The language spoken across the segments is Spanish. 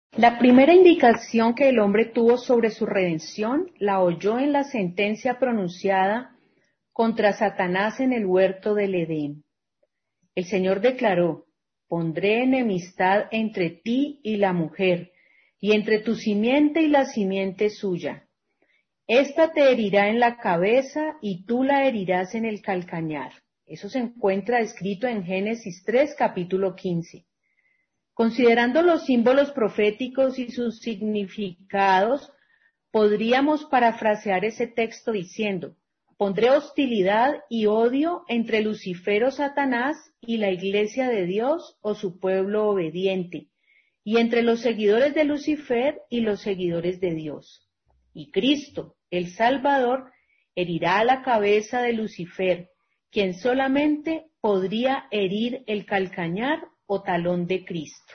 La primera indicación que el hombre tuvo sobre su redención la oyó en la sentencia pronunciada contra Satanás en el huerto del Edén. El Señor declaró: «Pondré enemistad entre ti y la mujer, y entre tu simiente y la simiente suya. Esta te herirá en la cabeza y tú la herirás en el calcañar». Eso se encuentra escrito en Génesis 3, capítulo 15. Considerando los símbolos proféticos y sus significados, podríamos parafrasear ese texto diciendo: «Pondré hostilidad y odio entre Lucifer o Satanás y la iglesia de Dios o su pueblo obediente, y entre los seguidores de Lucifer y los seguidores de Dios. Y Cristo, el Salvador, herirá la cabeza de Lucifer, quien solamente podría herir el calcañar o talón de Cristo».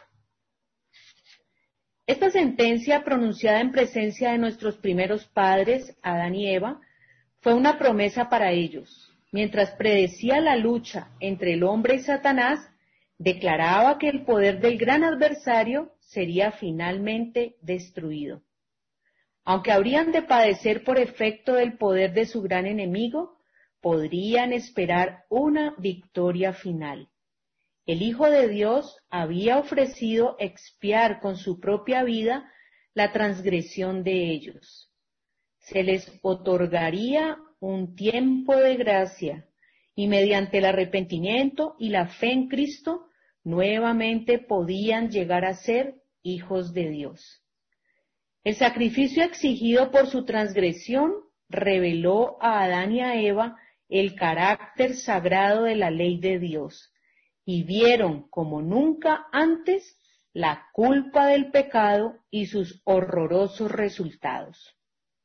Esta sentencia, pronunciada en presencia de nuestros primeros padres, Adán y Eva, fue una promesa para ellos. Mientras predecía la lucha entre el hombre y Satanás, declaraba que el poder del gran adversario sería finalmente destruido. Aunque habrían de padecer por efecto del poder de su gran enemigo, podrían esperar una victoria final. El Hijo de Dios había ofrecido expiar con su propia vida la transgresión de ellos. Se les otorgaría un tiempo de gracia, y mediante el arrepentimiento y la fe en Cristo, nuevamente podían llegar a ser hijos de Dios. El sacrificio exigido por su transgresión reveló a Adán y a Eva el carácter sagrado de la ley de Dios, y vieron como nunca antes la culpa del pecado y sus horrorosos resultados.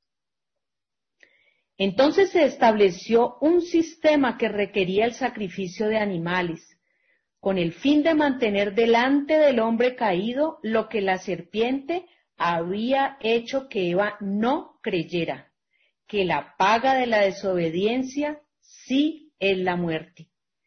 Entonces se estableció un sistema que requería el sacrificio de animales, con el fin de mantener delante del hombre caído lo que la serpiente había hecho que Eva no creyera, que la paga de la desobediencia sí es la muerte.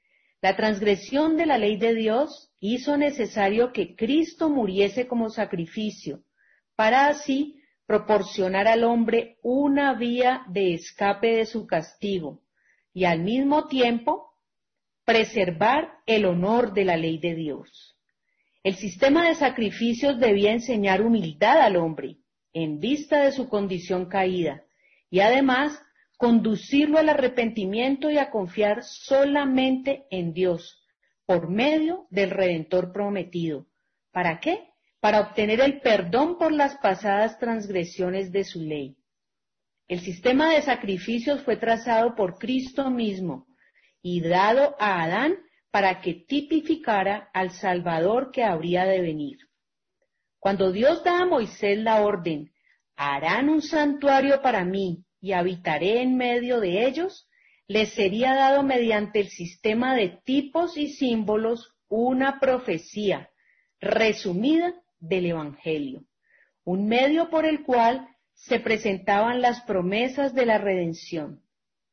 La transgresión de la ley de Dios hizo necesario que Cristo muriese como sacrificio, para así proporcionar al hombre una vía de escape de su castigo y al mismo tiempo preservar el honor de la ley de Dios. El sistema de sacrificios debía enseñar humildad al hombre en vista de su condición caída y además conducirlo al arrepentimiento y a confiar solamente en Dios por medio del Redentor prometido. ¿Para qué? Para obtener el perdón por las pasadas transgresiones de su ley. El sistema de sacrificios fue trazado por Cristo mismo y dado a Adán para que tipificara al Salvador que habría de venir. Cuando Dios da a Moisés la orden: «Harán un santuario para mí y habitaré en medio de ellos», les sería dado mediante el sistema de tipos y símbolos una profecía resumida del Evangelio, un medio por el cual se presentaban las promesas de la redención.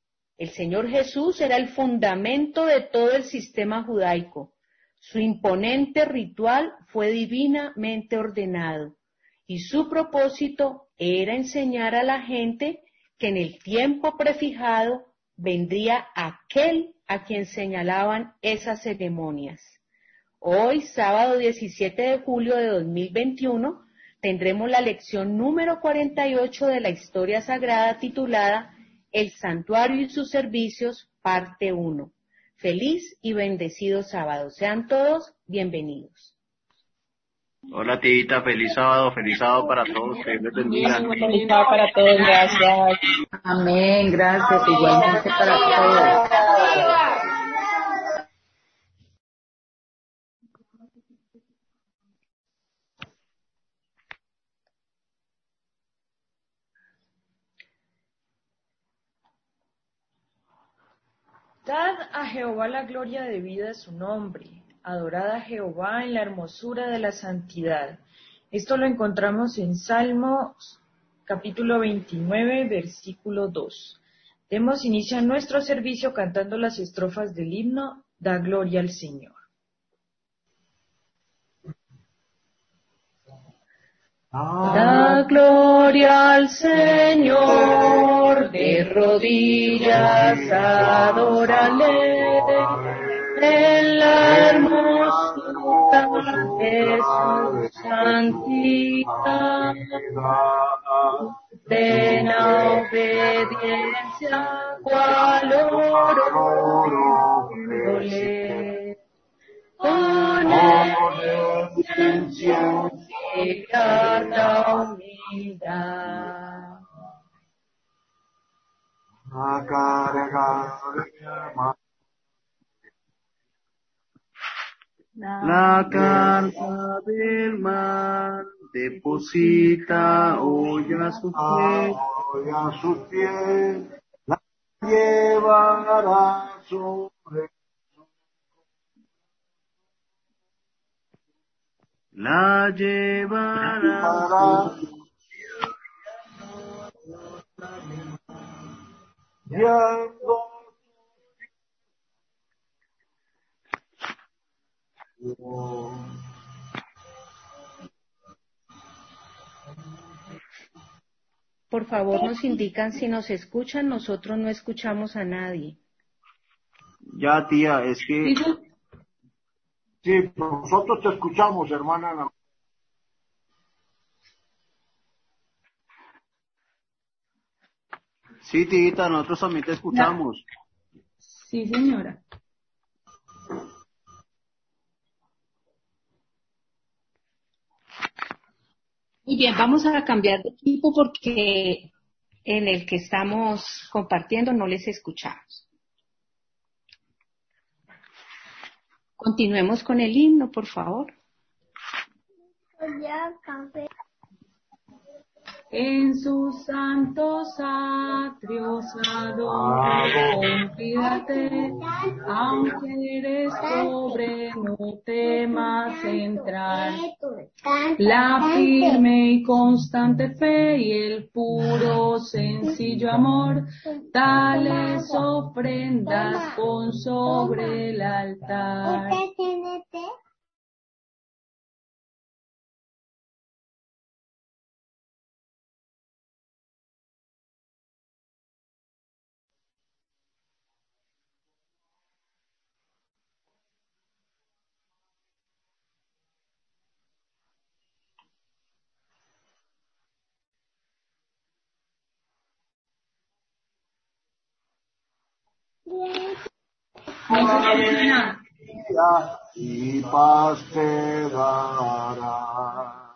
El Señor Jesús era el fundamento de todo el sistema judaico. Su imponente ritual fue divinamente ordenado, y su propósito era enseñar a la gente que en el tiempo prefijado vendría aquel a quien señalaban esas ceremonias. Hoy, sábado 17 de julio de 2021, tendremos la lección número 48 de la historia sagrada titulada El Santuario y sus Servicios, parte 1. Feliz y bendecido sábado. Sean todos bienvenidos. Hola Tita, feliz sábado para todos, que Dios les bendiga. Feliz sábado para todos, gracias. Amén, gracias, igualmente para todos. Dad a Jehová la gloria debida a su nombre, adorad a Jehová en la hermosura de la santidad. Esto lo encontramos en Salmos capítulo 29, versículo 2. Demos inicio a nuestro servicio cantando las estrofas del himno Da gloria al Señor. Da gloria al Señor, de rodillas adórale, en la hermosura de su santidad, plena obediencia, cual oro, con esencia y grata humildad. La carga del mar deposita hoy a sus pies, la llevará sobre la llevará Por favor, nos indican si nos escuchan, nosotros no escuchamos a nadie. Ya, tía, es que... Sí, nosotros te escuchamos, hermana Ana. Sí, tita, nosotros también te escuchamos. Sí, señora. Muy bien, vamos a cambiar de equipo porque en el que estamos compartiendo no les escuchamos. Continuemos con el himno, por favor. En sus santos atrios adoro, confíate, aunque eres pobre, no temas entrar. La firme y constante fe y el puro sencillo amor, tales ofrendas pon sobre el altar. Y paz te dará.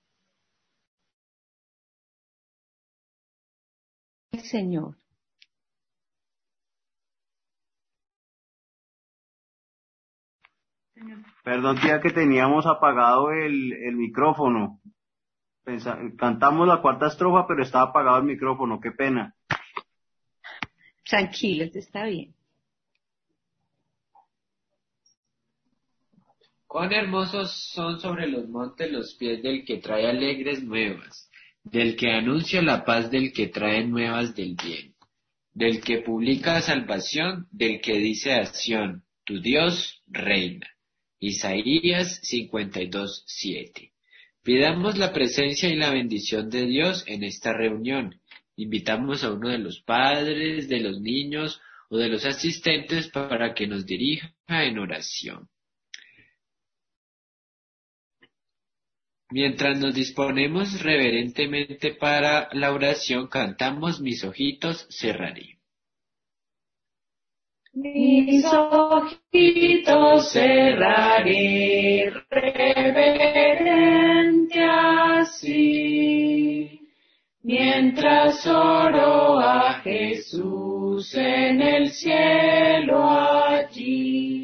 El Señor. Perdón, tía, que teníamos apagado el micrófono. Cantamos la cuarta estrofa, pero estaba apagado el micrófono, qué pena. Tranquilos, está bien. Cuán hermosos son sobre los montes los pies del que trae alegres nuevas, del que anuncia la paz, del que trae nuevas del bien, del que publica salvación, del que dice a Sión, tu Dios reina. Isaías 52:7. Pidamos la presencia y la bendición de Dios en esta reunión. Invitamos a uno de los padres, de los niños o de los asistentes para que nos dirija en oración. Mientras nos disponemos reverentemente para la oración, cantamos Mis ojitos cerraré. Mis ojitos cerraré reverente así, mientras oro a Jesús en el cielo allí.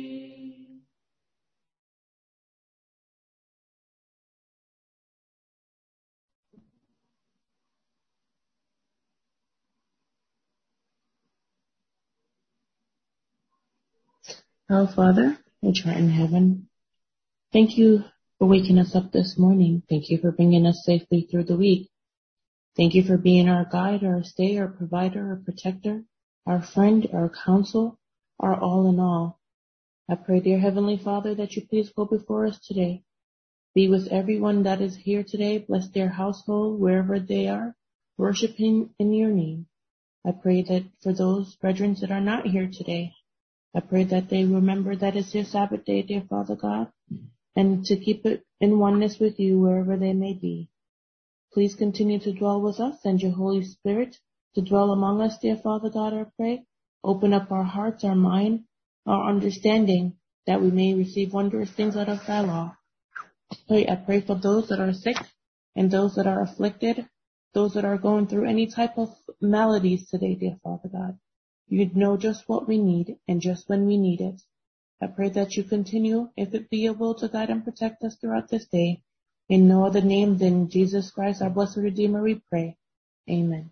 Our Father, which art in heaven, thank you for waking us up this morning. Thank you for bringing us safely through the week. Thank you for being our guide, our stay, our provider, our protector, our friend, our counsel, our all in all. I pray, dear Heavenly Father, that you please go before us today. Be with everyone that is here today. Bless their household wherever they are, worshiping in your name. I pray that for those brethren that are not here today, I pray that they remember that it's your Sabbath day, dear Father God, and to keep it in oneness with you wherever they may be. Please continue to dwell with us, and your Holy Spirit to dwell among us, dear Father God, I pray. Open up our hearts, our mind, our understanding, that we may receive wondrous things out of thy law. I pray for those that are sick and those that are afflicted, those that are going through any type of maladies today, dear Father God. You know just what we need and just when we need it. I pray that you continue, if it be your will, to guide and protect us throughout this day. In no other name than Jesus Christ, our blessed Redeemer, we pray. Amen.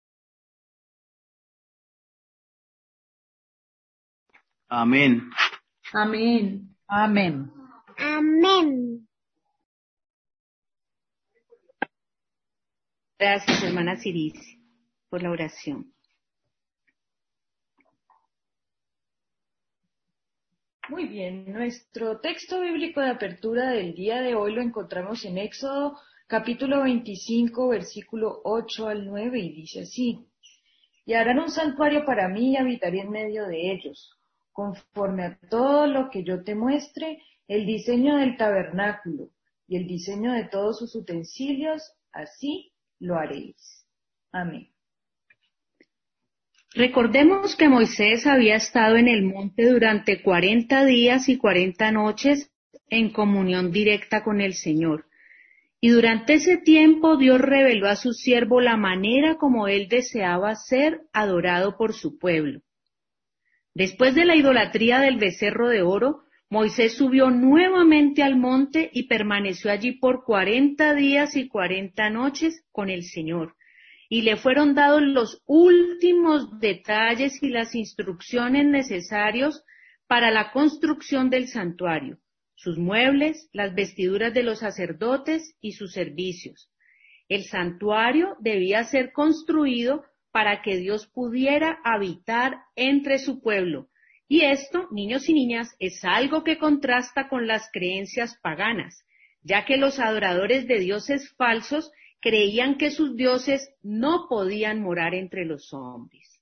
Amén. Amén. Amén. Amén. Gracias, hermana Ciricia, por la oración. Muy bien, nuestro texto bíblico de apertura del día de hoy lo encontramos en Éxodo capítulo 25, versículo 8 al 9, y dice así: Y harán un santuario para mí y habitaré en medio de ellos, conforme a todo lo que yo te muestre, el diseño del tabernáculo y el diseño de todos sus utensilios, así lo haréis. Amén. Recordemos que Moisés había estado en el monte durante 40 días y 40 noches en comunión directa con el Señor. Y durante ese tiempo Dios reveló a su siervo la manera como él deseaba ser adorado por su pueblo. Después de la idolatría del becerro de oro, Moisés subió nuevamente al monte y permaneció allí por 40 días y 40 noches con el Señor. Y le fueron dados los últimos detalles y las instrucciones necesarios para la construcción del santuario, sus muebles, las vestiduras de los sacerdotes y sus servicios. El santuario debía ser construido para que Dios pudiera habitar entre su pueblo. Y esto, niños y niñas, es algo que contrasta con las creencias paganas, ya que los adoradores de dioses falsos creían que sus dioses no podían morar entre los hombres.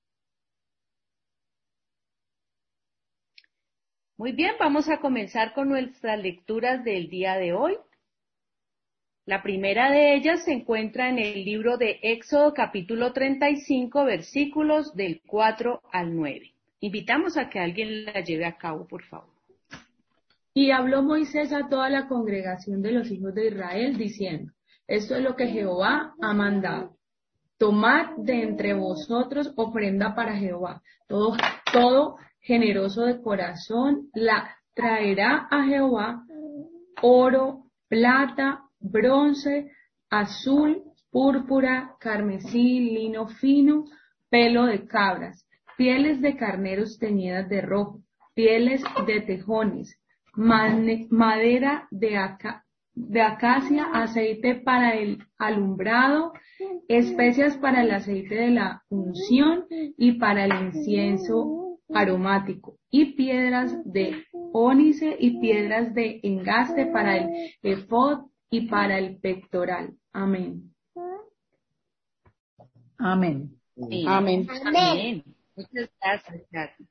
Muy bien, vamos a comenzar con nuestras lecturas del día de hoy. La primera de ellas se encuentra en el libro de Éxodo capítulo 35, versículos del 4 al 9. Invitamos a que alguien la lleve a cabo, por favor. Y habló Moisés a toda la congregación de los hijos de Israel, diciendo: Esto es lo que Jehová ha mandado. Tomad de entre vosotros ofrenda para Jehová. Todo generoso de corazón la traerá a Jehová: oro, plata, bronce, azul, púrpura, carmesí, lino fino, pelo de cabras, pieles de carneros teñidas de rojo, pieles de tejones, madera de acacia, aceite para el alumbrado, especias para el aceite de la unción y para el incienso aromático, y piedras de ónice y piedras de engaste para el efod y para el pectoral. Amén. Amén. Sí. Amén. Amén. Muchas gracias.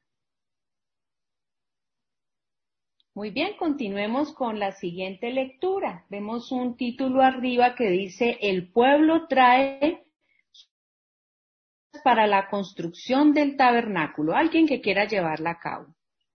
Muy bien, continuemos con la siguiente lectura. Vemos un título arriba que dice: El pueblo trae para la construcción del tabernáculo. Alguien que quiera llevarla a cabo.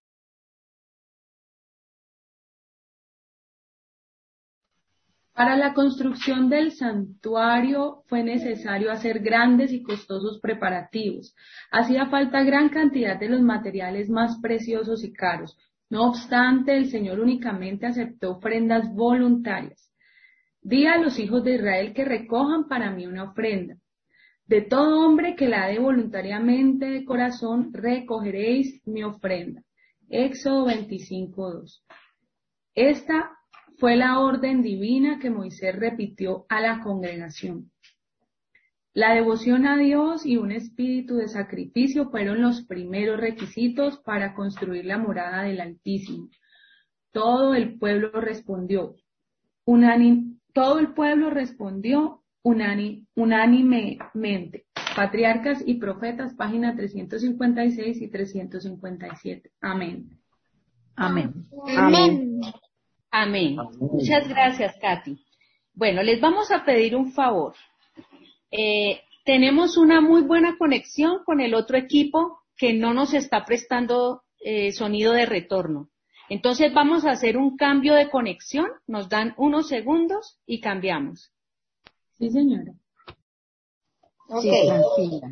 Para la construcción del santuario fue necesario hacer grandes y costosos preparativos. Hacía falta gran cantidad de los materiales más preciosos y caros. No obstante, el Señor únicamente aceptó ofrendas voluntarias. Di a los hijos de Israel que recojan para mí una ofrenda. De todo hombre que la dé voluntariamente de corazón, recogeréis mi ofrenda. Éxodo 25:2. Esta fue la orden divina que Moisés repitió a la congregación. La devoción a Dios y un espíritu de sacrificio fueron los primeros requisitos para construir la morada del Altísimo. Todo el pueblo respondió: Todo el pueblo respondió unánimemente. Patriarcas y Profetas, página 356 y 357. Amén. Amén. Amén. Amén. Muchas gracias, Katy. Bueno, les vamos a pedir un favor. Tenemos una muy buena conexión con el otro equipo que no nos está prestando sonido de retorno. Entonces vamos a hacer un cambio de conexión, nos dan unos segundos y cambiamos. Sí, señora. Sí, tranquila.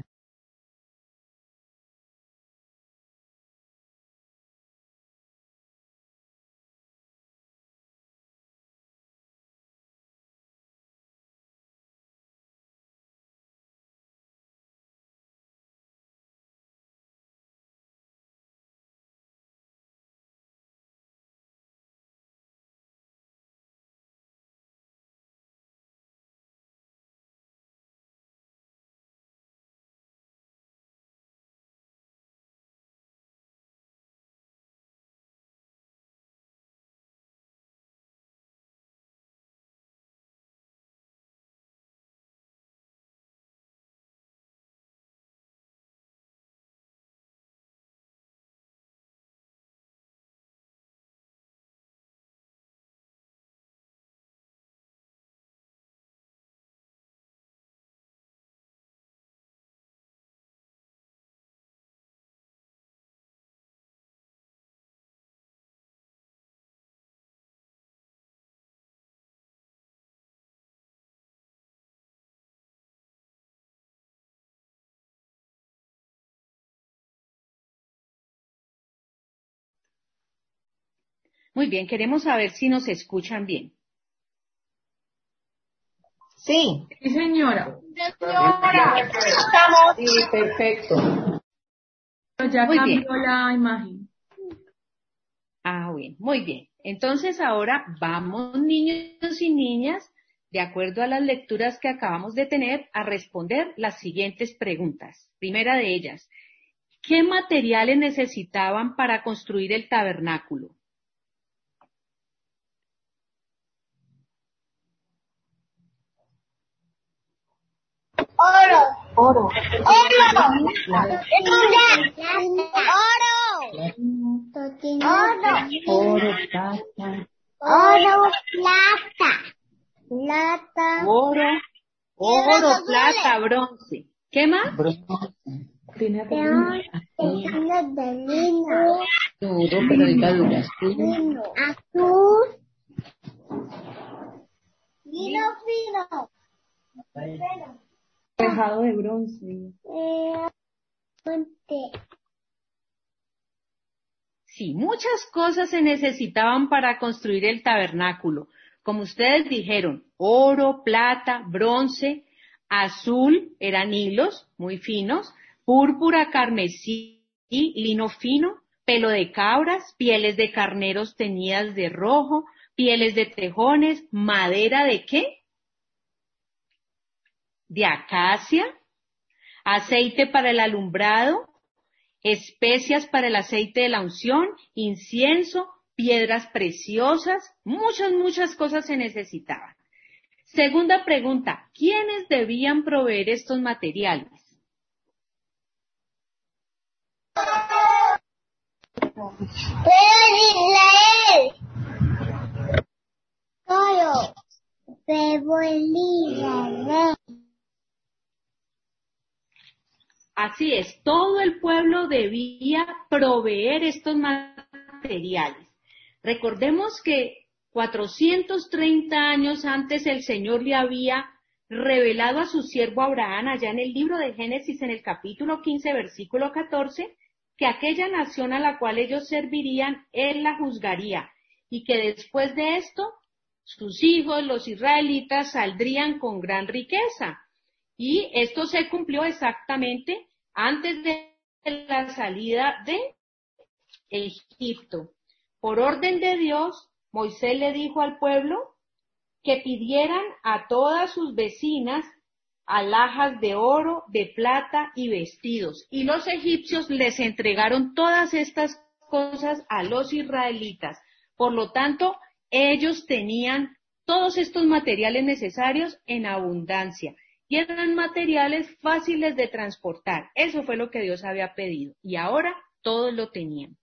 Muy bien, queremos saber si nos escuchan bien. Sí. Sí, señora. Sí, perfecto. Ya Muy cambió bien. la imagen. Ah, bueno, muy bien. Entonces ahora vamos, niños y niñas, de acuerdo a las lecturas que acabamos de tener, a responder las siguientes preguntas. Primera de ellas, ¿qué materiales necesitaban para construir el tabernáculo? Oro. Oro. Oro, plata. Oro, plata. Plata. Oro, plata, bronce. ¿Qué más? Bronce. Tejidos de lino. Duro, pero diga duración. Lino. Azul. Lino fino. Tejado de bronce. Ponte. Sí, muchas cosas se necesitaban para construir el tabernáculo. Como ustedes dijeron, oro, plata, bronce, azul, eran hilos muy finos, púrpura, carmesí, lino fino, pelo de cabras, pieles de carneros teñidas de rojo, pieles de tejones, madera ¿de qué? De acacia, aceite para el alumbrado, especias para el aceite de la unción, incienso, piedras preciosas, muchas cosas se necesitaban. Segunda pregunta, ¿quiénes debían proveer estos materiales? Pueblo de Israel. Coro. Pueblo de Israel. Así es, todo el pueblo debía proveer estos materiales. Recordemos que 430 años antes el Señor le había revelado a su siervo Abraham, allá en el libro de Génesis, en el capítulo 15, versículo 14, que aquella nación a la cual ellos servirían, él la juzgaría, y que después de esto, sus hijos, los israelitas, saldrían con gran riqueza. Y esto se cumplió exactamente antes de la salida de Egipto. Por orden de Dios, Moisés le dijo al pueblo que pidieran a todas sus vecinas alhajas de oro, de plata y vestidos. Y los egipcios les entregaron todas estas cosas a los israelitas. Por lo tanto, ellos tenían todos estos materiales necesarios en abundancia. Y eran materiales fáciles de transportar. Eso fue lo que Dios había pedido. Y ahora todos lo tenían.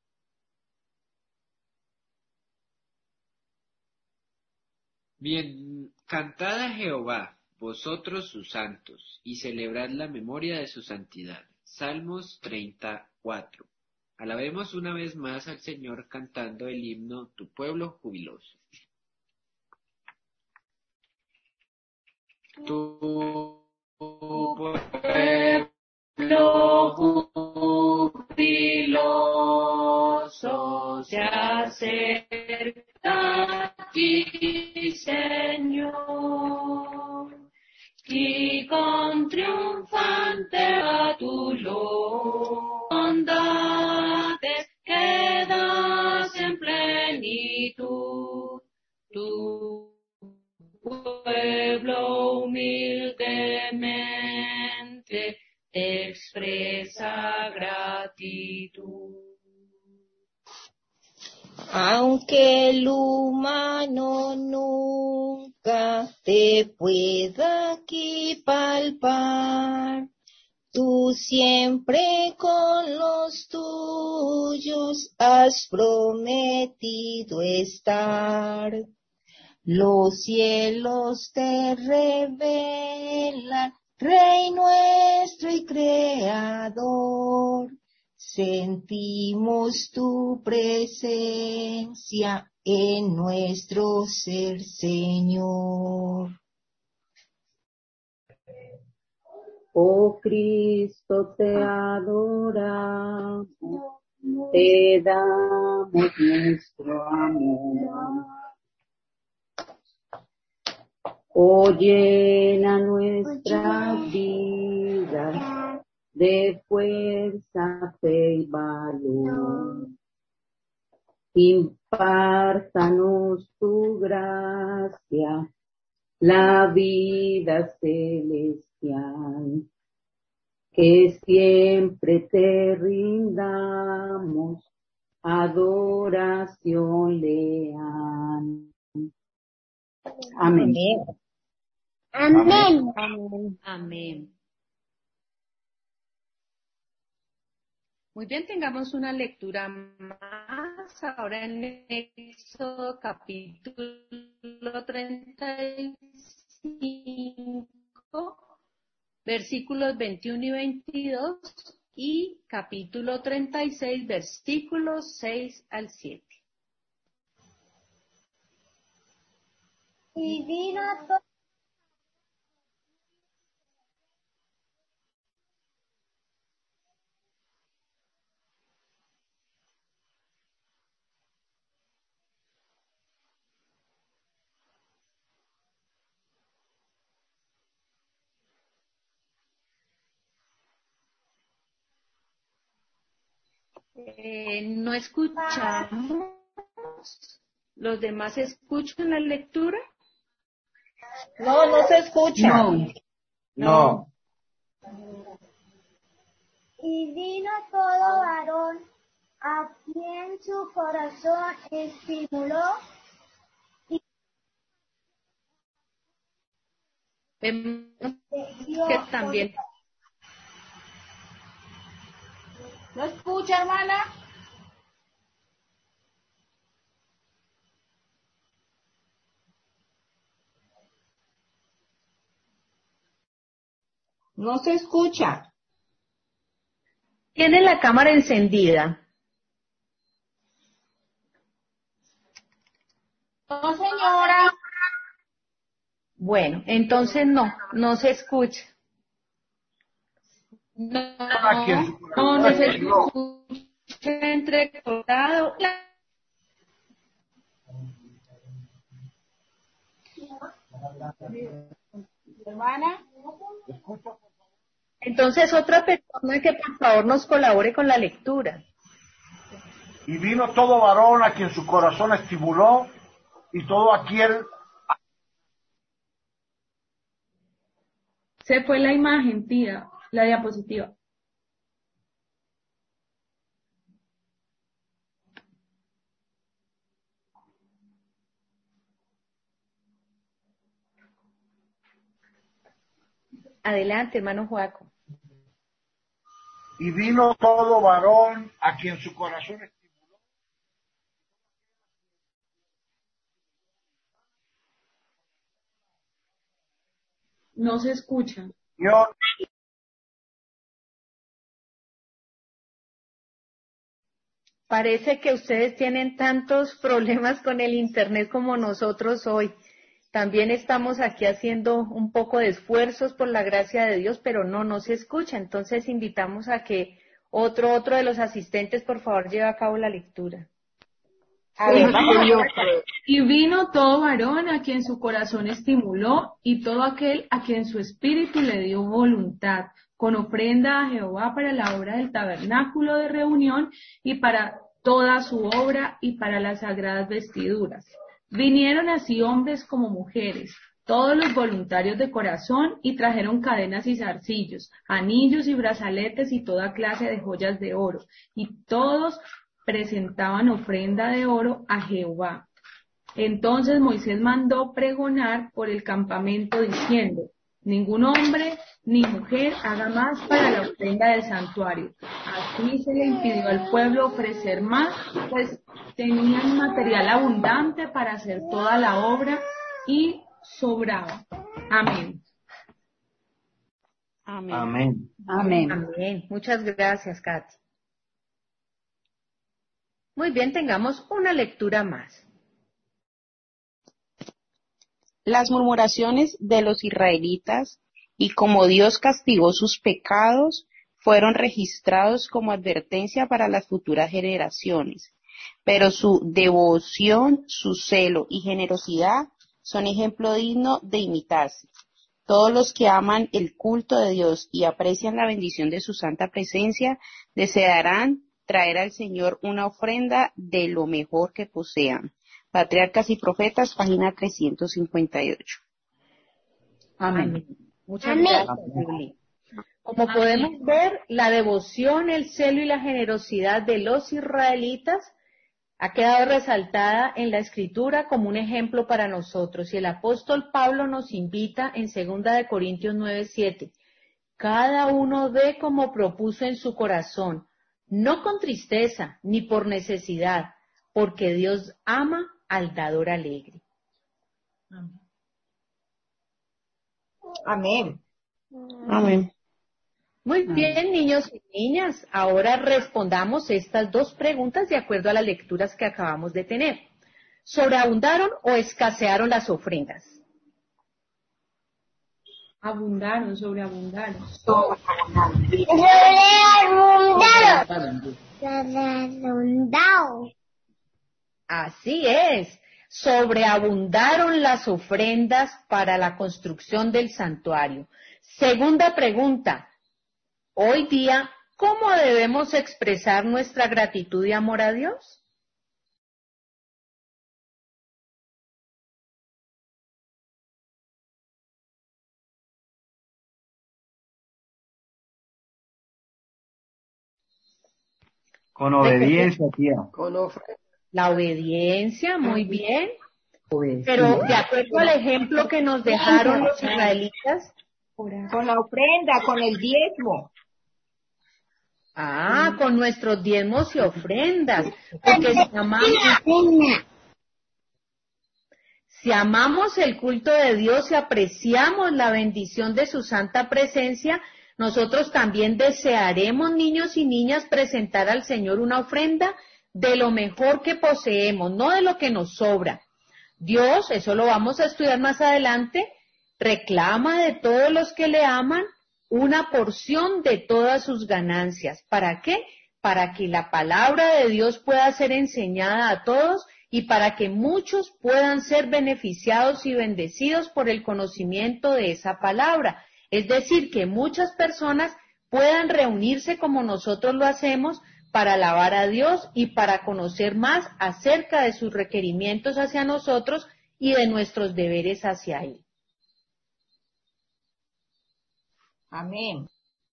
Bien, cantad a Jehová, vosotros sus santos, y celebrad la memoria de su santidad. Salmos 34. Alabemos una vez más al Señor cantando el himno Tu pueblo jubiloso. Tu pueblo jubiloso se acerca a ti, Señor, y con triunfante a tu bondades quedas en plenitud. Tu pueblo humildemente expresa gratitud. Aunque el humano nunca te pueda aquí palpar, tú siempre con los tuyos has prometido estar. Los cielos te revelan, Rey nuestro y Creador. Sentimos tu presencia en nuestro ser, Señor. Oh Cristo, te adoramos, te damos nuestro amor. Oh, llena nuestras vidas de fuerza, fe y valor. Impártanos tu gracia, la vida celestial, que siempre te rindamos adoración leal. Amén. Amén. Amén. Amén. Muy bien, tengamos una lectura más. Ahora en Éxodo capítulo 35, versículos 21 y 22, y capítulo 36, versículos 6 al 7. Y vino todo. No escuchamos. ¿Los demás escuchan la lectura? No, no se escucha. No. Y vino todo varón a quien su corazón estimuló. Vemos que también. ¿No escucha, hermana? No se escucha. Tiene la cámara encendida. No, señora. Bueno, entonces no se escucha. No se escucha entrecortado. Hermana. Entonces otra persona que por favor nos colabore con la lectura. Y vino todo varón a quien su corazón estimuló, y todo aquel. Se fue la imagen, tía, la diapositiva. Adelante, hermano Joaco. Y vino todo varón a quien su corazón estimuló. No se escucha. Dios, Parece que ustedes tienen tantos problemas con el internet como nosotros hoy. También estamos aquí haciendo un poco de esfuerzos por la gracia de Dios, pero no se escucha. Entonces invitamos a que otro de los asistentes, por favor, lleve a cabo la lectura. A ver, vamos a ver. Y vino todo varón a quien su corazón estimuló, y todo aquel a quien su espíritu le dio voluntad, con ofrenda a Jehová para la obra del tabernáculo de reunión, y para toda su obra, y para las sagradas vestiduras. Vinieron así hombres como mujeres, todos los voluntarios de corazón, y trajeron cadenas y zarcillos, anillos y brazaletes y toda clase de joyas de oro, y todos presentaban ofrenda de oro a Jehová. Entonces Moisés mandó pregonar por el campamento diciendo: ningún hombre ni mujer haga más para la ofrenda del santuario. Así se le impidió al pueblo ofrecer más, pues tenían material abundante para hacer toda la obra y sobraba. Amén. Amén. Amén. Amén. Amén. Muchas gracias, Katy. Muy bien, tengamos una lectura más. Las murmuraciones de los israelitas y como Dios castigó sus pecados fueron registrados como advertencia para las futuras generaciones, pero su devoción, su celo y generosidad son ejemplo digno de imitarse. Todos los que aman el culto de Dios y aprecian la bendición de su santa presencia desearán traer al Señor una ofrenda de lo mejor que posean. Patriarcas y Profetas, página 358. Amén. Muchas gracias, Julie. Como podemos ver, la devoción, el celo y la generosidad de los israelitas ha quedado resaltada en la Escritura como un ejemplo para nosotros. Y el apóstol Pablo nos invita en 2 Corintios 9:7. Cada uno dé como propuso en su corazón, no con tristeza ni por necesidad, porque Dios ama al dador alegre. Amén. Amén. Muy bien, niños y niñas, ahora respondamos estas dos preguntas de acuerdo a las lecturas que acabamos de tener. ¿Sobreabundaron o escasearon las ofrendas? Abundaron, sobreabundaron. Sobreabundaron. Así es, sobreabundaron las ofrendas para la construcción del santuario. Segunda pregunta, hoy día, ¿cómo debemos expresar nuestra gratitud y amor a Dios? Con obediencia, tía. La obediencia, muy bien. Obediencia. Pero de acuerdo al ejemplo que nos dejaron los israelitas. Con la ofrenda, con el diezmo. Con nuestros diezmos y ofrendas. Porque si amamos el culto de Dios y apreciamos la bendición de su santa presencia, nosotros también desearemos, niños y niñas, presentar al Señor una ofrenda de lo mejor que poseemos, no de lo que nos sobra. Dios, eso lo vamos a estudiar más adelante, reclama de todos los que le aman una porción de todas sus ganancias. ¿Para qué? Para que la palabra de Dios pueda ser enseñada a todos y para que muchos puedan ser beneficiados y bendecidos por el conocimiento de esa palabra. Es decir, que muchas personas puedan reunirse como nosotros lo hacemos para alabar a Dios y para conocer más acerca de sus requerimientos hacia nosotros y de nuestros deberes hacia Él. Amén.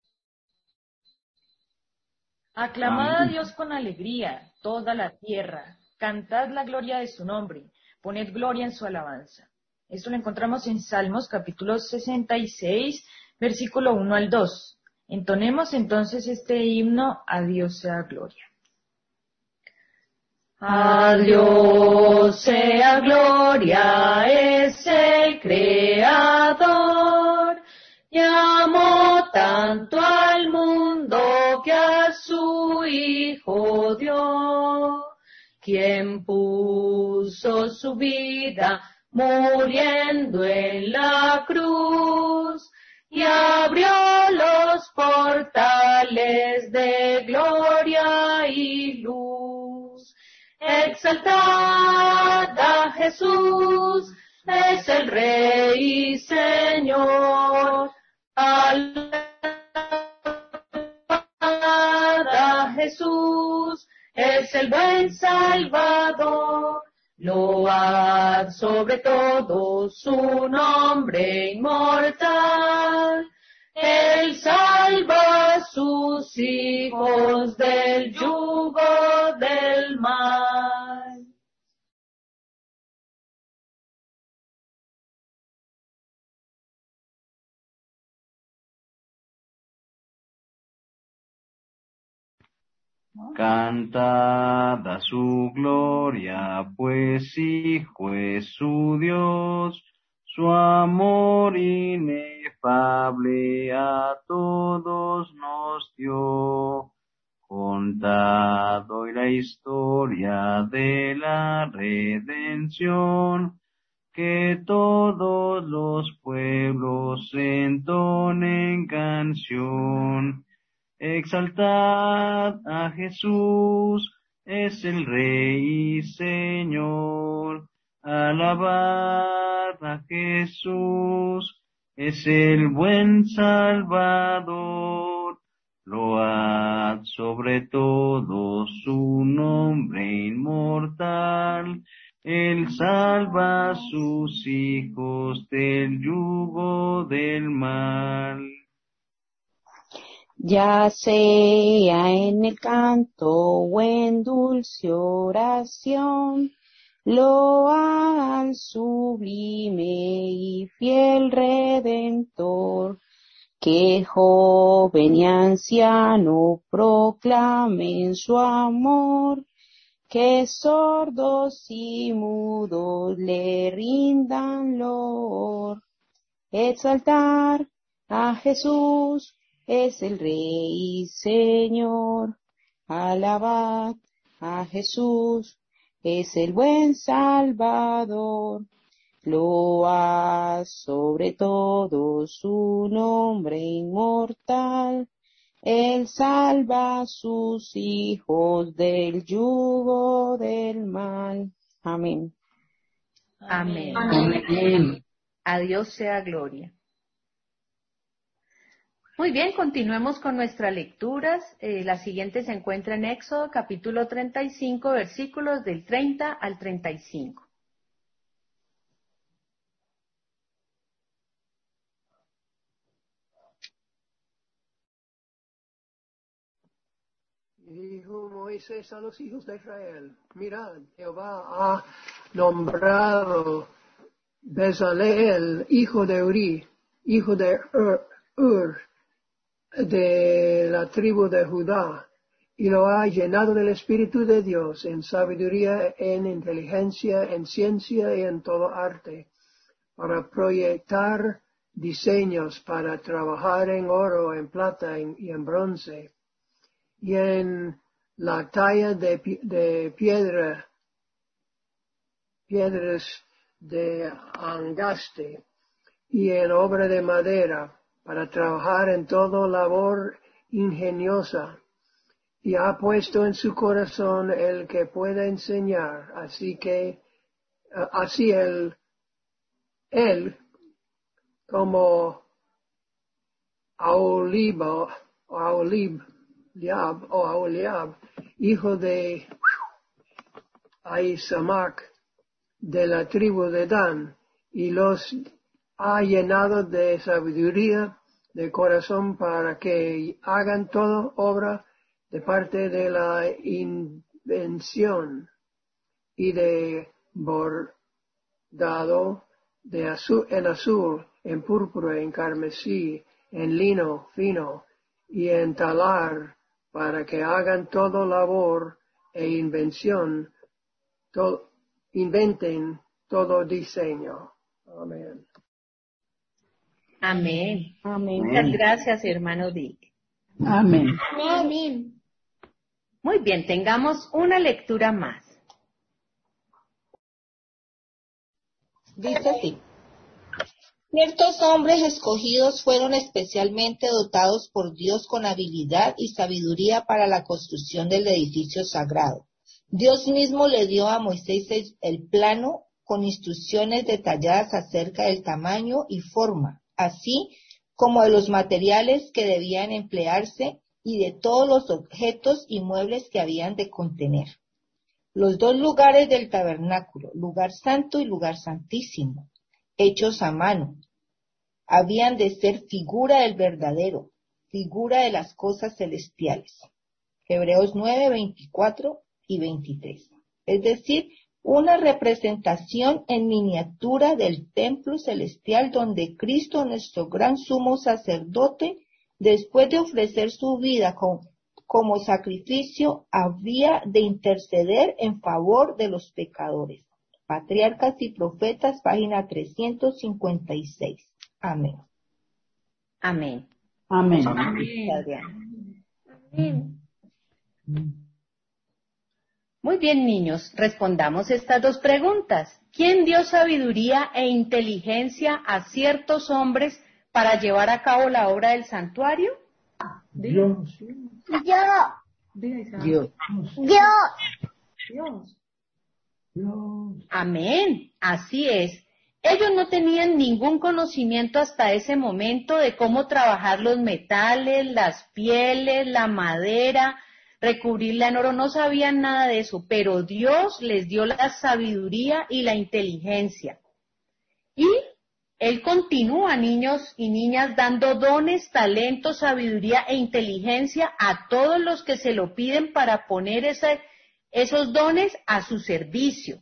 Aclamad a Amén. Dios con alegría, toda la tierra. Cantad la gloria de su nombre. Poned gloria en su alabanza. Esto lo encontramos en Salmos capítulo 66, Versículo 1 al 2. Entonemos entonces este himno, a Dios sea gloria. A Dios sea gloria, es el Creador, y amó tanto al mundo que a su Hijo dio, quien puso su vida muriendo en la cruz, y abrió los portales de gloria y luz. Exaltad a Jesús, es el Rey y Señor. Alabad a Jesús, es el buen Salvador. Load sobre todo su nombre inmortal. Él salva a sus hijos del yugo del mal. Cantad a su gloria, pues Hijo es su Dios, su amor inefable a todos nos dio. Contad hoy la historia de la redención, que todos los pueblos entonen canción. Exaltad a Jesús, es el Rey y Señor. Alabad a Jesús, es el buen Salvador. Load sobre todo su nombre inmortal. Él salva a sus hijos del yugo del mal. Ya sea en el canto o en dulce oración, loa al sublime y fiel Redentor, que joven y anciano proclamen su amor, que sordos y mudos le rindan loor. Exaltar a Jesús, es el Rey y Señor. Alabad a Jesús, es el buen Salvador. Load sobre todo su nombre inmortal. Él salva a sus hijos del yugo del mal. Amén. Amén. Amén. A Dios sea gloria. Muy bien, continuemos con nuestras lecturas. La siguiente se encuentra en Éxodo, capítulo 35, versículos del 30 al 35. Y dijo Moisés a los hijos de Israel: mirad, Jehová ha nombrado Bezaleel, hijo de Uri, hijo de Ur, de la tribu de Judá, y lo ha llenado del Espíritu de Dios, en sabiduría, en inteligencia, en ciencia y en todo arte, para proyectar diseños, para trabajar en oro, en plata y en bronce, y en la talla de piedras de angaste, y en obra de madera, para trabajar en toda labor ingeniosa, y ha puesto en su corazón el que pueda enseñar, así él como Aholiab, hijo de Ahisamac, de la tribu de Dan, y los ha llenado de sabiduría de corazón para que hagan toda obra de parte de la invención y de bordado en azul, en púrpura, en carmesí, en lino fino y en talar, para que hagan todo labor e inventen todo diseño. Amén. Amén. Amén. Muchas gracias, hermano Dick. Amén. Amén. Muy bien, tengamos una lectura más. Dice así. Ciertos hombres escogidos fueron especialmente dotados por Dios con habilidad y sabiduría para la construcción del edificio sagrado. Dios mismo le dio a Moisés el plano con instrucciones detalladas acerca del tamaño y forma, así como de los materiales que debían emplearse y de todos los objetos y muebles que habían de contener. Los dos lugares del tabernáculo, lugar santo y lugar santísimo, hechos a mano, habían de ser figura del verdadero, figura de las cosas celestiales. Hebreos 9, 24 y 23. Es decir, una representación en miniatura del templo celestial donde Cristo, nuestro gran sumo sacerdote, después de ofrecer su vida como sacrificio, había de interceder en favor de los pecadores. Patriarcas y Profetas, página 356. Amén. Amén. Amén. Amén. Muy bien, niños, respondamos estas dos preguntas. ¿Quién dio sabiduría e inteligencia a ciertos hombres para llevar a cabo la obra del santuario? Dios. Yo. Diga, Isaac. Dios. Dios. Dios. Amén, así es. Ellos no tenían ningún conocimiento hasta ese momento de cómo trabajar los metales, las pieles, la madera, recubrirla en oro, no sabían nada de eso, pero Dios les dio la sabiduría y la inteligencia. Y Él continúa, niños y niñas, dando dones, talentos, sabiduría e inteligencia a todos los que se lo piden para poner esos dones a su servicio.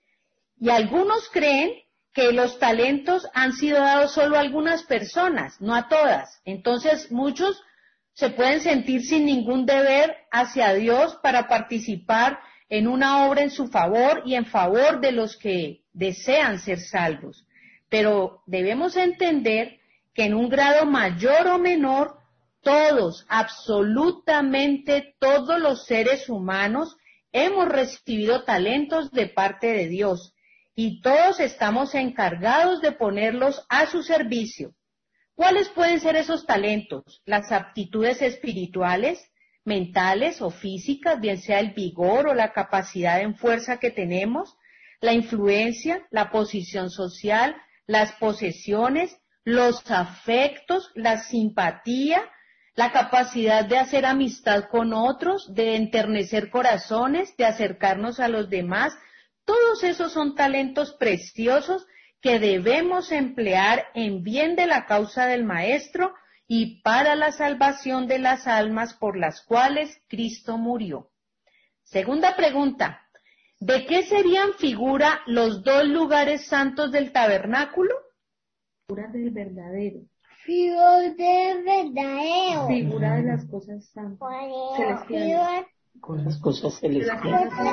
Y algunos creen que los talentos han sido dados solo a algunas personas, no a todas. Entonces, muchos se pueden sentir sin ningún deber hacia Dios para participar en una obra en su favor y en favor de los que desean ser salvos. Pero debemos entender que en un grado mayor o menor, todos, absolutamente todos los seres humanos, hemos recibido talentos de parte de Dios y todos estamos encargados de ponerlos a su servicio. ¿Cuáles pueden ser esos talentos? Las aptitudes espirituales, mentales o físicas, bien sea el vigor o la capacidad en fuerza que tenemos, la influencia, la posición social, las posesiones, los afectos, la simpatía, la capacidad de hacer amistad con otros, de enternecer corazones, de acercarnos a los demás. Todos esos son talentos preciosos que debemos emplear en bien de la causa del Maestro y para la salvación de las almas por las cuales Cristo murió. Segunda pregunta, ¿de qué serían figura los dos lugares santos del tabernáculo? Figura del verdadero. Figura del verdadero. Figura de las cosas santas. Celestiales. Con las cosas celestiales.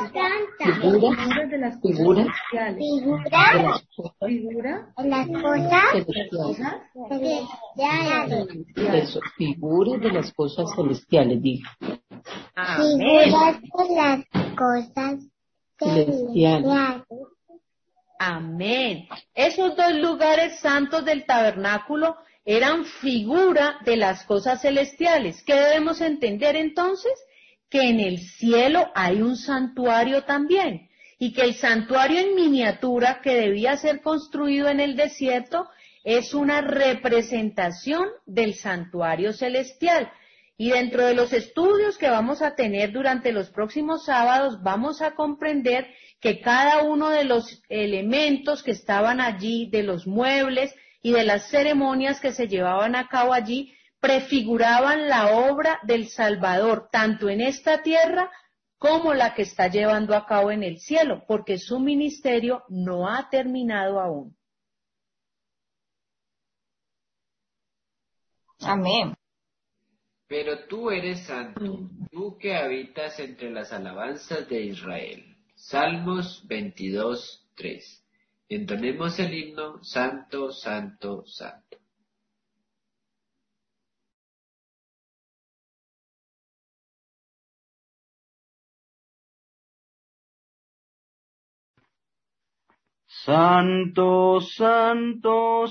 Figura de las cosas Figura. celestiales. De las cosas Figura De las cosas celestiales. celestiales. Eso, figura de las cosas celestiales, digo. Amén. Figuras de las cosas Celestiales. celestiales. Amén. Esos dos lugares santos del tabernáculo eran figura de las cosas celestiales. ¿Qué debemos entender entonces? Que en el cielo hay un santuario también, y que el santuario en miniatura que debía ser construido en el desierto es una representación del santuario celestial. Y dentro de los estudios que vamos a tener durante los próximos sábados, vamos a comprender que cada uno de los elementos que estaban allí, de los muebles y de las ceremonias que se llevaban a cabo allí, prefiguraban la obra del Salvador, tanto en esta tierra como la que está llevando a cabo en el cielo, porque su ministerio no ha terminado aún. Amén. Pero tú eres santo, tú que habitas entre las alabanzas de Israel. Salmos 22:3. Entonemos el himno Santo, Santo, Santo. Santo, Santo,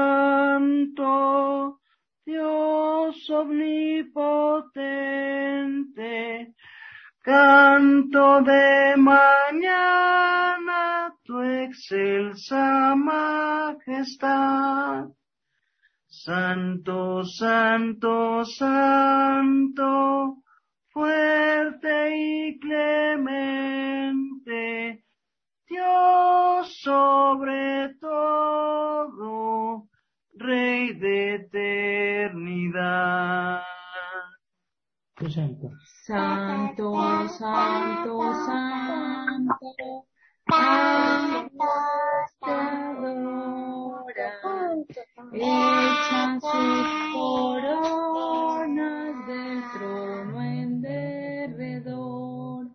Santo, Dios omnipotente, canto de mañana tu excelsa majestad. Santo, Santo, Santo, fuerte y clemente, Dios sobre todo, Rey de eternidad. Santo, Santo, Santo, ángeles te adoran, echan sus coronas del trono en derredor.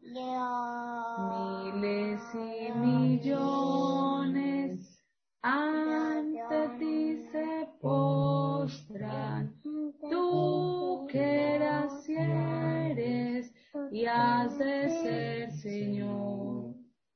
Miles y millones ante ti se postran, tú que eras y eres y has de ser Señor.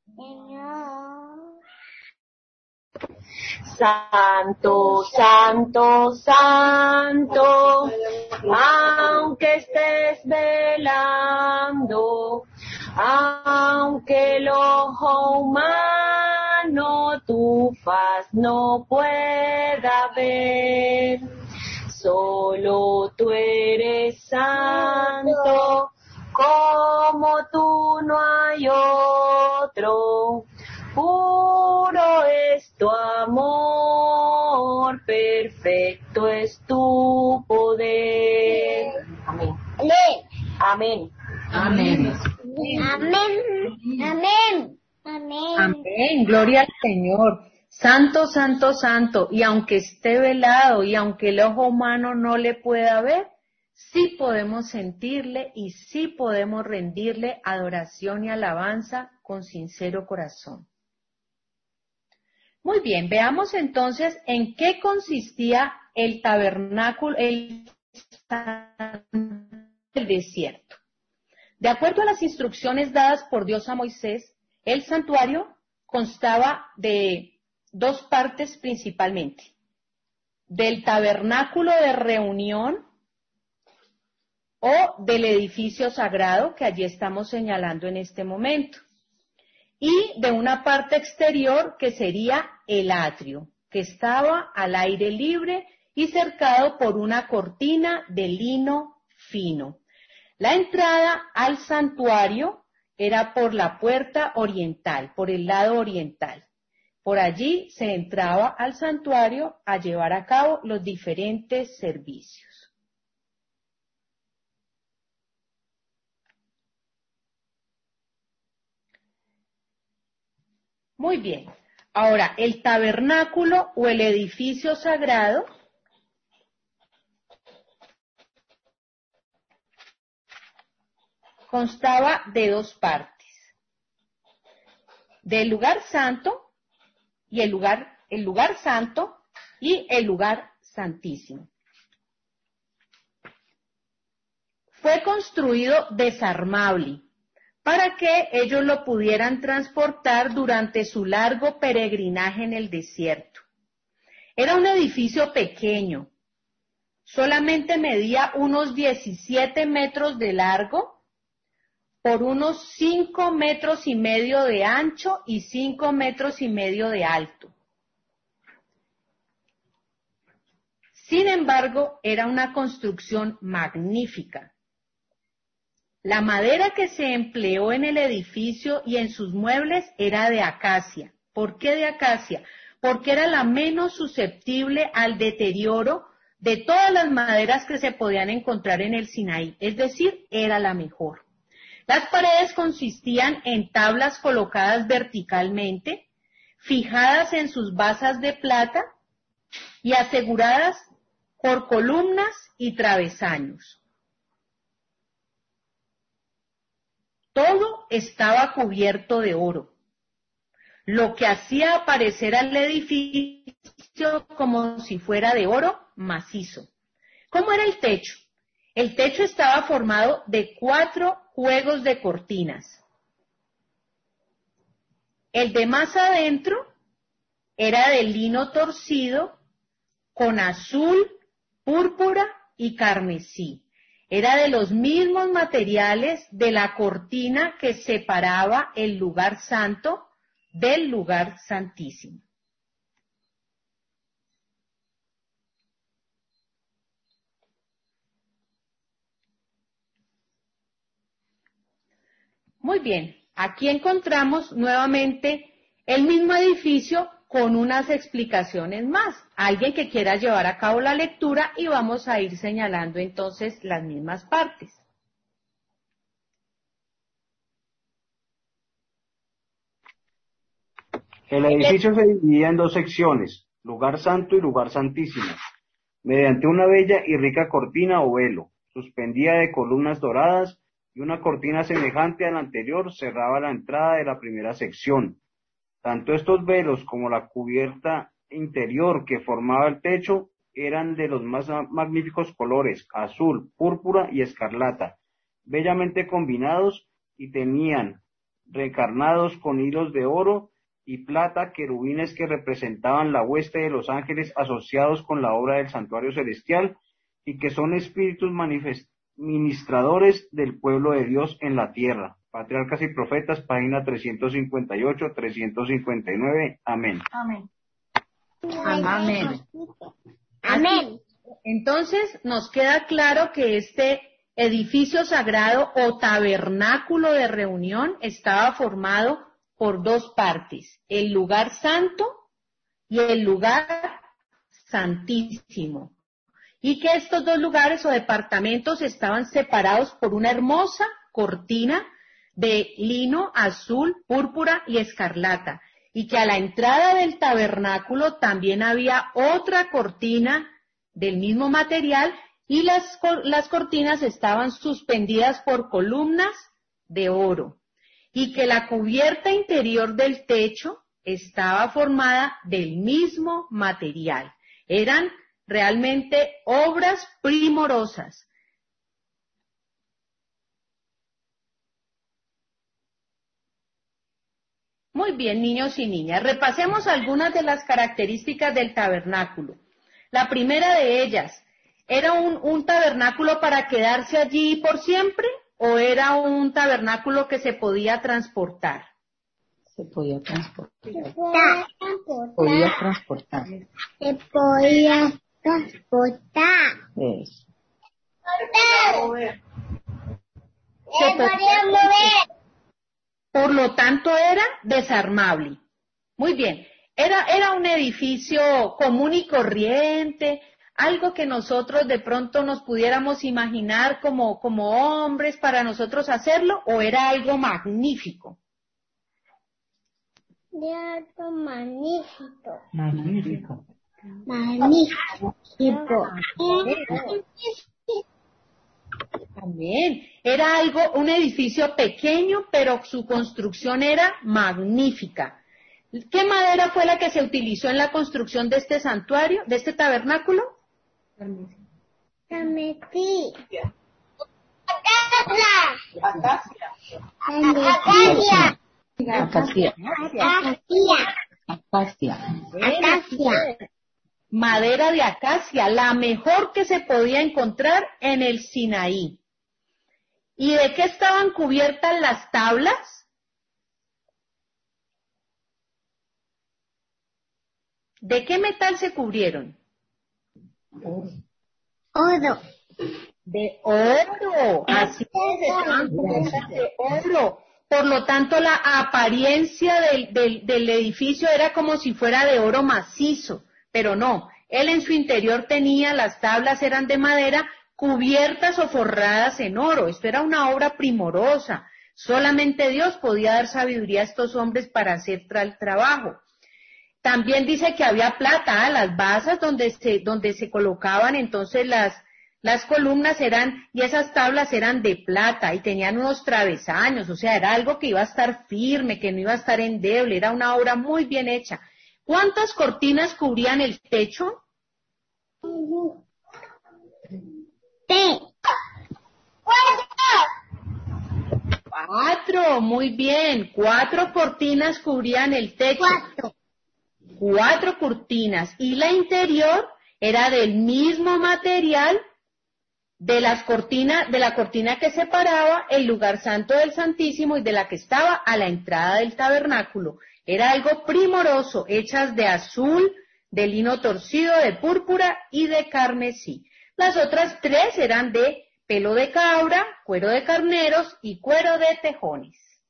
Santo, Santo, Santo, aunque estés velando, aunque el ojo humano tu faz no pueda ver, solo tú eres santo, como tú no hay otro. Puro es tu amor, perfecto es tu poder. Amén. Amén. Amén. Amén. Amén. Amén. Amén. Gloria al Señor. Santo, santo, santo. Y aunque esté velado y aunque el ojo humano no le pueda ver, sí podemos sentirle y sí podemos rendirle adoración y alabanza con sincero corazón. Muy bien, veamos entonces en qué consistía el tabernáculo, el desierto. De acuerdo a las instrucciones dadas por Dios a Moisés, el santuario constaba de dos partes principalmente: del tabernáculo de reunión o del edificio sagrado que allí estamos señalando en este momento, y de una parte exterior que sería el atrio, que estaba al aire libre y cercado por una cortina de lino fino. La entrada al santuario era por la puerta oriental, por el lado oriental. Por allí se entraba al santuario a llevar a cabo los diferentes servicios. Muy bien. Ahora, el tabernáculo o el edificio sagrado constaba de dos partes: del lugar santo y el lugar santo y el lugar santísimo. Fue construido desarmable para que ellos lo pudieran transportar durante su largo peregrinaje en el desierto. Era un edificio pequeño, solamente medía unos 17 metros de largo por unos 5 metros y medio de ancho y 5 metros y medio de alto. Sin embargo, era una construcción magnífica. La madera que se empleó en el edificio y en sus muebles era de acacia. ¿Por qué de acacia? Porque era la menos susceptible al deterioro de todas las maderas que se podían encontrar en el Sinaí, es decir, era la mejor. Las paredes consistían en tablas colocadas verticalmente, fijadas en sus basas de plata y aseguradas por columnas y travesaños. Todo estaba cubierto de oro, lo que hacía aparecer al edificio como si fuera de oro macizo. ¿Cómo era el techo? El techo estaba formado de 4 juegos de cortinas. El de más adentro era de lino torcido con azul, púrpura y carmesí. Era de los mismos materiales de la cortina que separaba el lugar santo del lugar santísimo. Muy bien, aquí encontramos nuevamente el mismo edificio con unas explicaciones más. Alguien que quiera llevar a cabo la lectura y vamos a ir señalando entonces las mismas partes. El edificio se dividía en 2 secciones, lugar santo y lugar santísimo, mediante una bella y rica cortina o velo, suspendida de columnas doradas, y una cortina semejante a la anterior cerraba la entrada de la primera sección. Tanto estos velos como la cubierta interior que formaba el techo eran de los más magníficos colores, azul, púrpura y escarlata, bellamente combinados, y tenían recarnados con hilos de oro y plata querubines que representaban la hueste de los ángeles asociados con la obra del santuario celestial y que son espíritus ministradores del pueblo de Dios en la tierra. Patriarcas y Profetas, página 358, 359. Amén. Amén. Amén. Amén. Entonces nos queda claro que este edificio sagrado o tabernáculo de reunión estaba formado por 2 partes, el lugar santo y el lugar santísimo. Y que estos 2 lugares o departamentos estaban separados por una hermosa cortina de lino azul, púrpura y escarlata, y que a la entrada del tabernáculo también había otra cortina del mismo material, y las cortinas estaban suspendidas por columnas de oro, y que la cubierta interior del techo estaba formada del mismo material. Eran realmente obras primorosas. Muy bien, niños y niñas, repasemos algunas de las características del tabernáculo. La primera de ellas, ¿era un tabernáculo para quedarse allí por siempre o era un tabernáculo que se podía transportar? Se podía transportar. Se podía transportar. Podía transportar. Se podía transportar. Eso. Se podía mover. Por lo tanto, era desarmable. Muy bien, era un edificio común y corriente, algo que nosotros de pronto nos pudiéramos imaginar como hombres para nosotros hacerlo, o era algo magnífico. Era algo magnífico. Magnífico. Magnífico. También era un edificio pequeño, pero su construcción era magnífica. ¿Qué madera fue la que se utilizó en la construcción de este santuario, de este tabernáculo? Carmesí. Acacia. Madera de acacia, la mejor que se podía encontrar en el Sinaí. ¿Y de qué estaban cubiertas las tablas? ¿De qué metal se cubrieron? Oro. De oro. Así es, estaban cubiertas de oro. Por lo tanto, la apariencia del edificio era como si fuera de oro macizo. Pero no, él en su interior tenía, las tablas eran de madera cubiertas o forradas en oro. Esto era una obra primorosa. Solamente Dios podía dar sabiduría a estos hombres para hacer tal trabajo. También dice que había plata, las basas donde se colocaban entonces las columnas y esas tablas eran de plata y tenían unos travesaños, o sea, era algo que iba a estar firme, que no iba a estar endeble, era una obra muy bien hecha. ¿Cuántas cortinas cubrían el techo? 4, muy bien. 4 cortinas cubrían el techo. 4 cortinas. Y la interior era del mismo material de la cortina que separaba el lugar santo del Santísimo y de la que estaba a la entrada del tabernáculo. Era algo primoroso, hechas de azul, de lino torcido, de púrpura y de carmesí. Las otras 3 eran de pelo de cabra, cuero de carneros y cuero de tejones.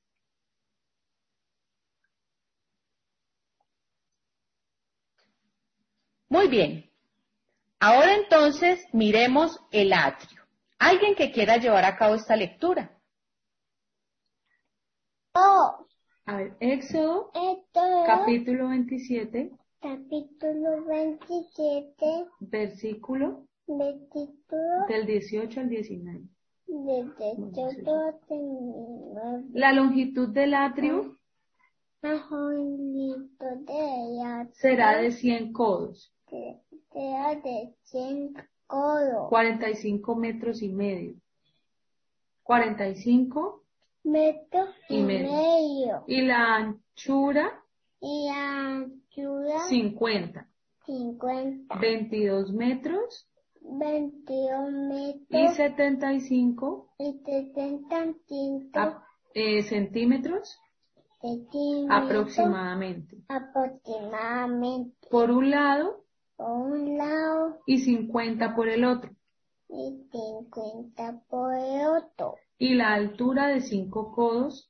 Muy bien. Ahora entonces miremos el atrio. ¿Alguien que quiera llevar a cabo esta lectura? A ver, Éxodo, capítulo 27. Capítulo 27. Versículo del 18 al 19. Del 18 al 19. La longitud del atrio será de 100 codos. Será de 100 codos. 45 metros y medio. 45 metros y medio. Y la anchura 50. 22 metros 22 metros y 75 centímetros aproximadamente. Por un lado y 50 por el otro. Y la altura de 5 codos.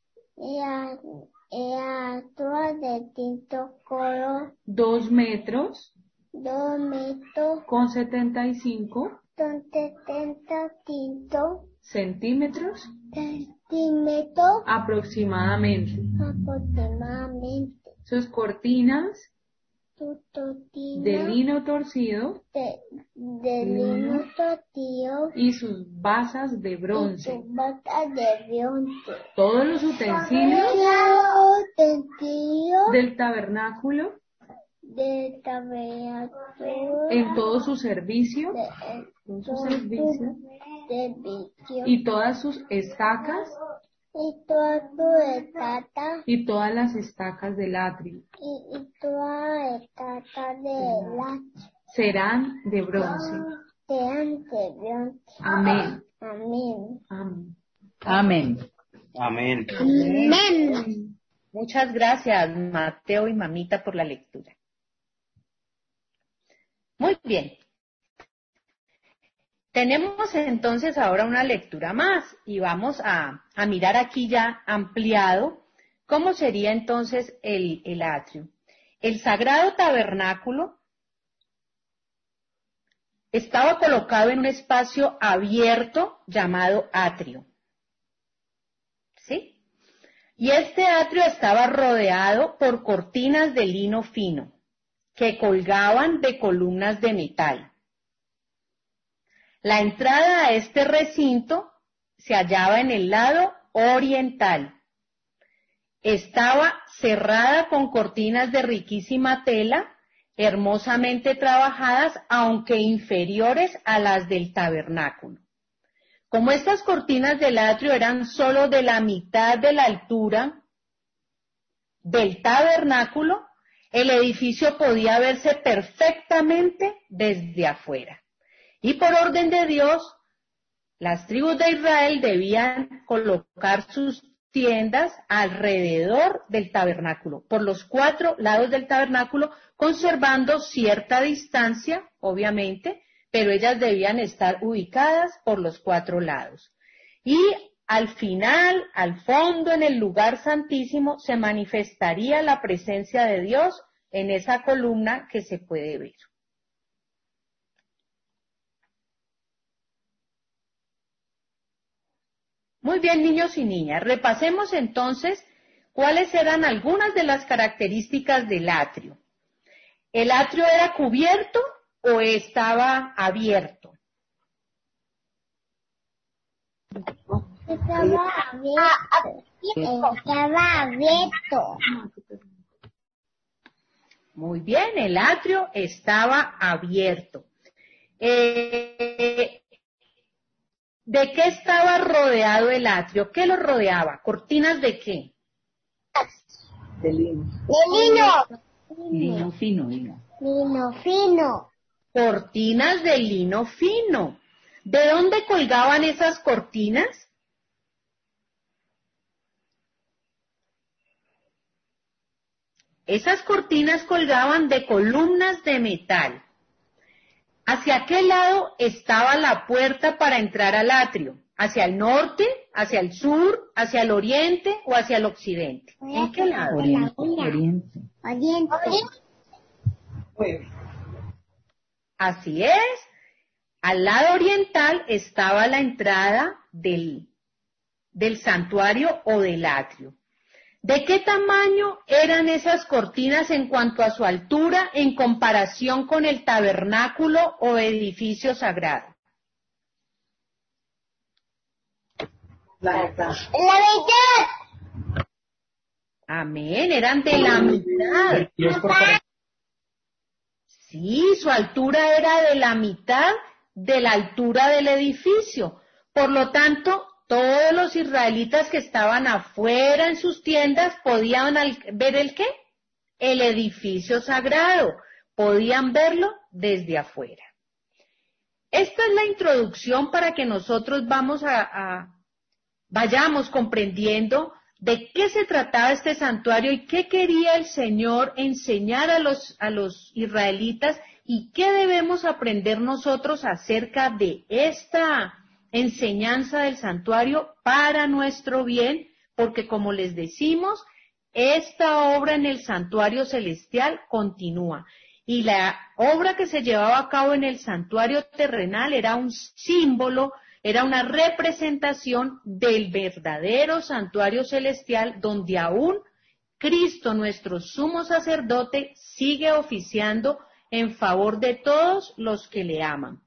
La altura de 5 codos. 2 metros. 2 metros. Con 75. Con 75 centímetros. Centímetros. Aproximadamente. Sus cortinas. De lino torcido. De lino torcido. Y sus basas de bronce. Todos los utensilios del tabernáculo. En todo su servicio. Y todas sus estacas. Y todas las estacas del atrio. Serán de bronce. Amén. Amén. Muchas gracias, Mateo y mamita, por la lectura. Muy bien. Tenemos entonces ahora una lectura más y vamos a mirar aquí ya ampliado cómo sería entonces el atrio. El sagrado tabernáculo estaba colocado en un espacio abierto llamado atrio. ¿Sí? Y este atrio estaba rodeado por cortinas de lino fino que colgaban de columnas de metal. La entrada a este recinto se hallaba en el lado oriental. Estaba cerrada con cortinas de riquísima tela, hermosamente trabajadas, aunque inferiores a las del tabernáculo. Como estas cortinas del atrio eran solo de la mitad de la altura del tabernáculo, el edificio podía verse perfectamente desde afuera. Y por orden de Dios, las tribus de Israel debían colocar sus tiendas alrededor del tabernáculo, por los 4 lados del tabernáculo, conservando cierta distancia, obviamente, pero ellas debían estar ubicadas por los 4 lados. Y al final, al fondo, en el lugar santísimo, se manifestaría la presencia de Dios en esa columna que se puede ver. Muy bien, niños y niñas, repasemos entonces cuáles eran algunas de las características del atrio. ¿El atrio era cubierto o estaba abierto? Estaba abierto. Muy bien, el atrio estaba abierto. ¿De qué estaba rodeado el atrio? ¿Qué lo rodeaba? ¿Cortinas de qué? De lino. Lino fino, lino. Lino fino. Cortinas de lino fino. ¿De dónde colgaban esas cortinas? Esas cortinas colgaban de columnas de metal. ¿Hacia qué lado estaba la puerta para entrar al atrio? ¿Hacia el norte, hacia el sur, hacia el oriente o hacia el occidente? ¿En qué lado? Oriente. Así es. Al lado oriental estaba la entrada del santuario o del atrio. ¿De qué tamaño eran esas cortinas en cuanto a su altura en comparación con el tabernáculo o edificio sagrado? La mitad. Amén, eran de la mitad. Sí, su altura era de la mitad de la altura del edificio. Por lo tanto, todos los israelitas que estaban afuera en sus tiendas podían ver ¿el qué? El edificio sagrado. Podían verlo desde afuera. Esta es la introducción para que nosotros vayamos comprendiendo de qué se trataba este santuario y qué quería el Señor enseñar a los israelitas y qué debemos aprender nosotros acerca de esta enseñanza del santuario para nuestro bien, porque como les decimos, esta obra en el santuario celestial continúa. Y la obra que se llevaba a cabo en el santuario terrenal era un símbolo, era una representación del verdadero santuario celestial, donde aún Cristo, nuestro sumo sacerdote, sigue oficiando en favor de todos los que le aman.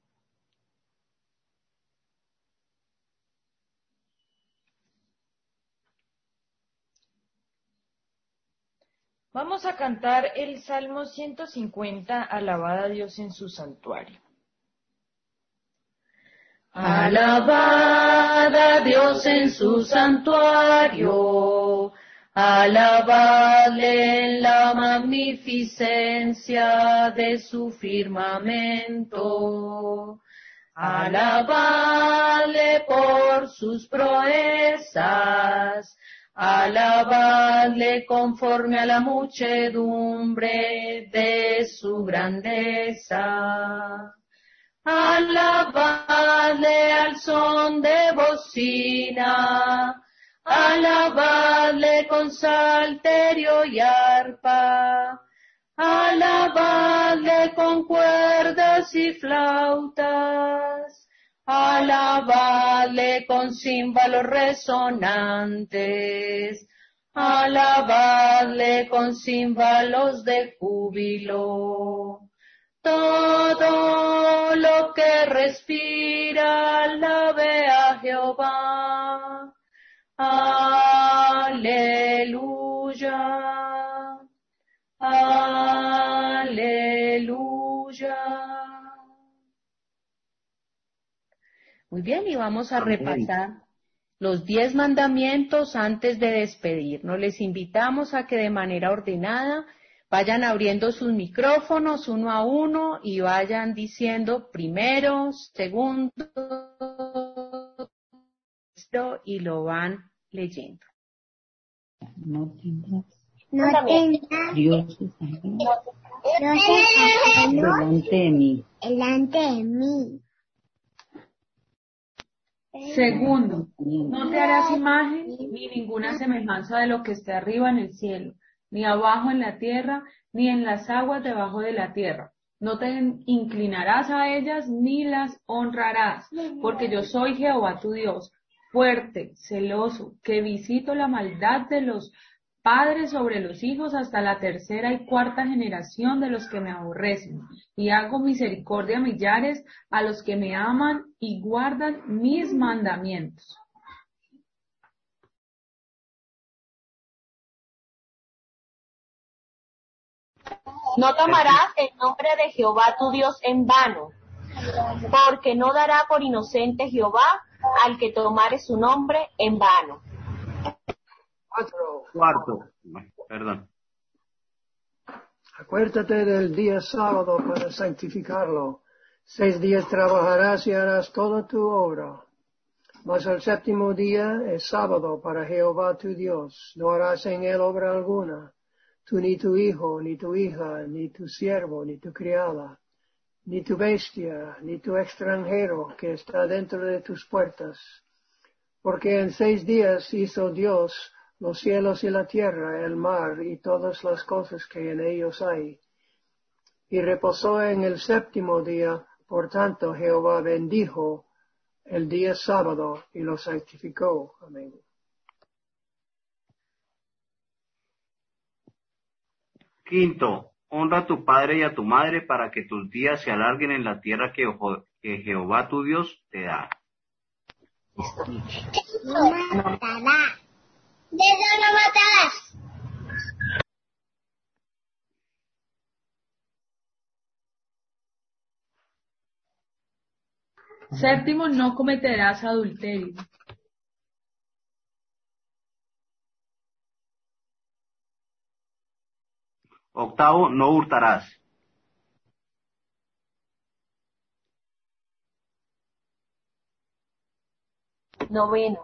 Vamos a cantar el Salmo 150, Alabad a Dios en su santuario. Alabad a Dios en su santuario, alabadle en la magnificencia de su firmamento, alabadle por sus proezas, alabadle conforme a la muchedumbre de su grandeza. Alabadle al son de bocina, alabadle con salterio y arpa, alabadle con cuerdas y flautas, alabadle con címbalos resonantes, alabadle con címbalos de júbilo. Todo lo que respira, alabe a Jehová. Aleluya. Aleluya. Muy bien, y vamos a repasar los 10 mandamientos antes de despedirnos. Les invitamos a que de manera ordenada vayan abriendo sus micrófonos uno a uno y vayan diciendo primero, segundo, tercero y lo van leyendo. No tendrás. No tendrás. Dios delante de mí. Delante de mí. Segundo, no te harás imagen ni ninguna semejanza de lo que esté arriba en el cielo, ni abajo en la tierra, ni en las aguas debajo de la tierra. No te inclinarás a ellas, ni las honrarás, porque yo soy Jehová tu Dios, fuerte, celoso, que visito la maldad de los padres sobre los hijos hasta la tercera y cuarta generación de los que me aborrecen, y hago misericordia a millares a los que me aman y guardan mis mandamientos. No tomarás el nombre de Jehová tu Dios en vano, porque no dará por inocente Jehová al que tomare su nombre en vano. Cuarto, perdón. Acuérdate del día sábado para santificarlo. 6 días trabajarás y harás toda tu obra. Mas el séptimo día es sábado para Jehová tu Dios. No harás en él obra alguna. Tú ni tu hijo, ni tu hija, ni tu siervo, ni tu criada, ni tu bestia, ni tu extranjero que está dentro de tus puertas. Porque en 6 días hizo Dios los cielos y la tierra, el mar y todas las cosas que en ellos hay. Y reposó en el séptimo día, por tanto Jehová bendijo el día sábado y lo santificó. Amén. Quinto, honra a tu padre y a tu madre para que tus días se alarguen en la tierra que Jehová tu Dios te da. No matarás. De eso no matarás. Séptimo, no cometerás adulterio. Octavo, no hurtarás. Noveno,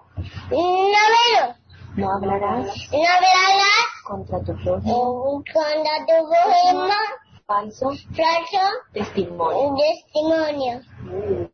No no hablarás hablarás contra tu prójimo contra tu prójimo falso falso testimonio. testimonio.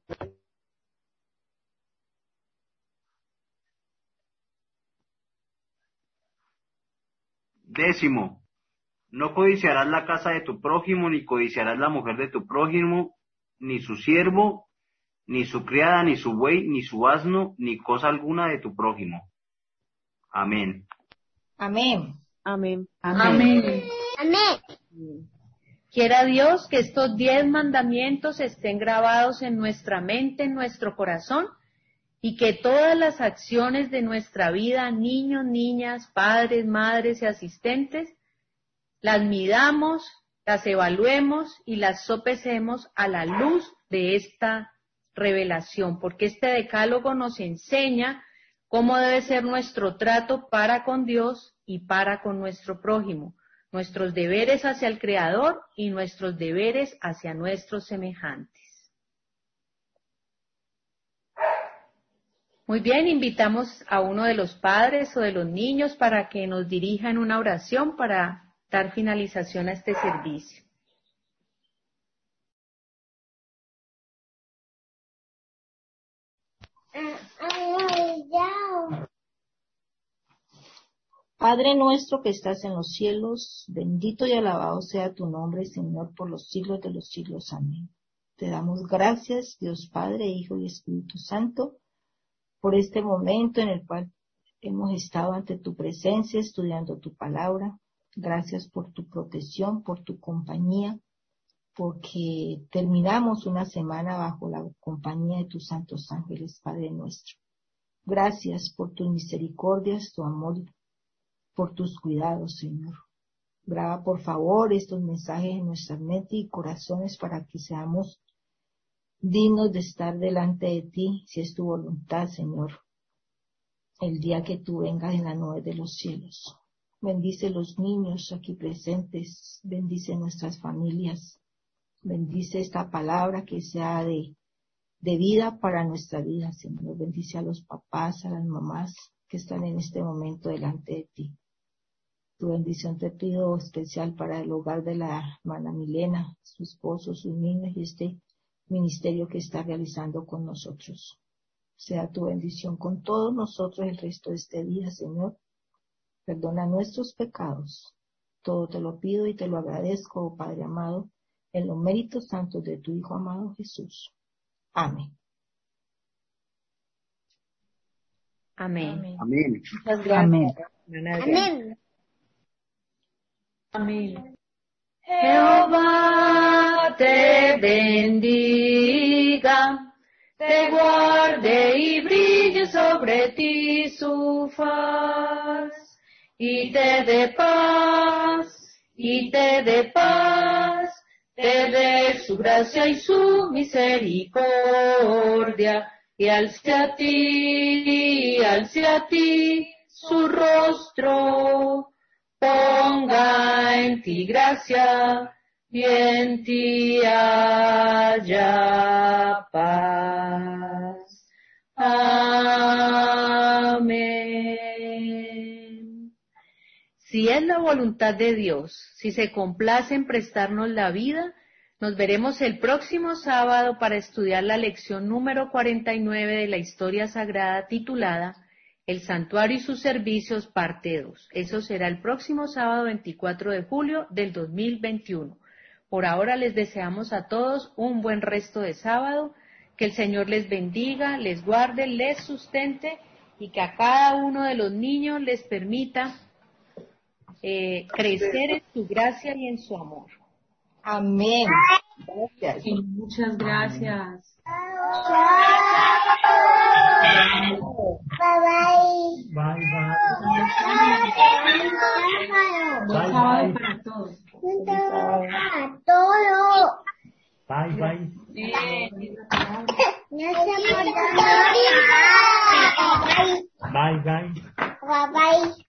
Décimo, no codiciarás la casa de tu prójimo, ni codiciarás la mujer de tu prójimo, ni su siervo, ni su criada, ni su buey, ni su asno, ni cosa alguna de tu prójimo. Amén. Amén. Amén. Amén. Amén. Quiera Dios que estos 10 mandamientos estén grabados en nuestra mente, en nuestro corazón, y que todas las acciones de nuestra vida, niños, niñas, padres, madres y asistentes, las midamos, las evaluemos y las sopesemos a la luz de esta revelación, porque este decálogo nos enseña cómo debe ser nuestro trato para con Dios y para con nuestro prójimo, nuestros deberes hacia el Creador y nuestros deberes hacia nuestros semejantes. Muy bien, invitamos a uno de los padres o de los niños para que nos dirija en una oración para dar finalización a este servicio. Padre nuestro que estás en los cielos, bendito y alabado sea tu nombre, Señor, por los siglos de los siglos. Amén. Te damos gracias, Dios Padre, Hijo y Espíritu Santo, por este momento en el cual hemos estado ante tu presencia, estudiando tu palabra. Gracias por tu protección, por tu compañía, porque terminamos una semana bajo la compañía de tus santos ángeles, Padre nuestro. Gracias por tus misericordias, tu amor, por tus cuidados, Señor. Graba, por favor, estos mensajes en nuestra mente y corazones para que seamos dignos de estar delante de ti, si es tu voluntad, Señor, el día que tú vengas en la nube de los cielos. Bendice los niños aquí presentes, bendice nuestras familias, bendice esta palabra que sea de vida para nuestra vida, Señor. Bendice a los papás, a las mamás que están en este momento delante de ti. Tu bendición te pido especial para el hogar de la hermana Milena, su esposo, sus niños y este ministerio que está realizando con nosotros. Sea tu bendición con todos nosotros el resto de este día, Señor. Perdona nuestros pecados. Todo te lo pido y te lo agradezco, oh Padre amado, en los méritos santos de tu Hijo amado Jesús. Amén. Amén. Amén. Muchas gracias. Amén. Amén. Jehová te bendiga, te guarde y brille sobre ti su faz, y te dé paz, te dé su gracia y su misericordia, y alce a ti su rostro, ponga en ti gracia y en ti haya paz. Amén. Si es la voluntad de Dios, si se complace en prestarnos la vida, nos veremos el próximo sábado para estudiar la lección número 49 de la historia sagrada titulada El Santuario y sus Servicios, parte 2. Eso será el próximo sábado 24 de julio del 2021. Por ahora les deseamos a todos un buen resto de sábado, que el Señor les bendiga, les guarde, les sustente y que a cada uno de los niños les permita crecer en su gracia y en su amor. Amén. Gracias. Y muchas gracias. Bye bye. Bye, bye. Buen sábado para todos. A todos. Bye, bye. Gracias por todo. Bye, bye. Bye bye.